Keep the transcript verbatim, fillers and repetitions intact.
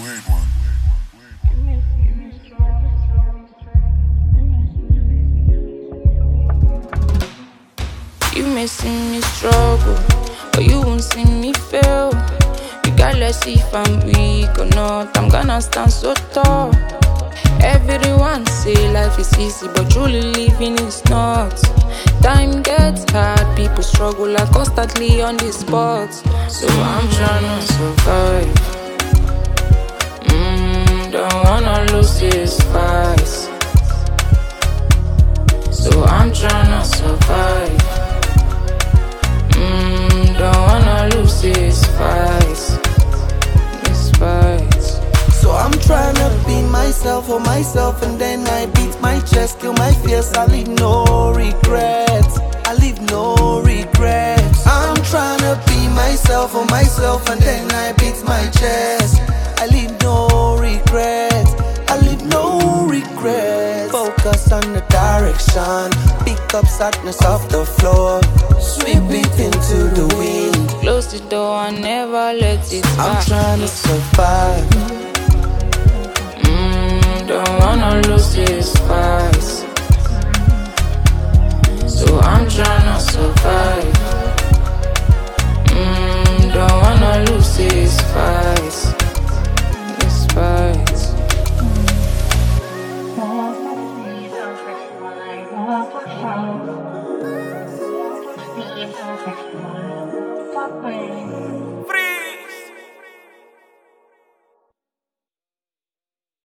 You may see me struggle, but you won't see me fail. Regardless if I'm weak or not, I'm gonna stand so tall. Everyone say life is easy, but truly living is not. Time gets hard, people struggle like constantly on the spot. So I'm tryna survive. Mm, don't wanna lose this fight. So I'm tryna survive. Mm, don't wanna lose this fight. This fight. So I'm tryna be myself for myself, and then I beat my chest, kill my fears. I leave no regrets. I leave no regrets. I'm tryna be myself for myself, and then I beat my chest. I leave no regrets. I leave no regrets. Focus on the direction. Pick up sadness off the floor. Sweep it into the wind. Close the door and never let it I'm back. tryna survive. Mm, don't wanna lose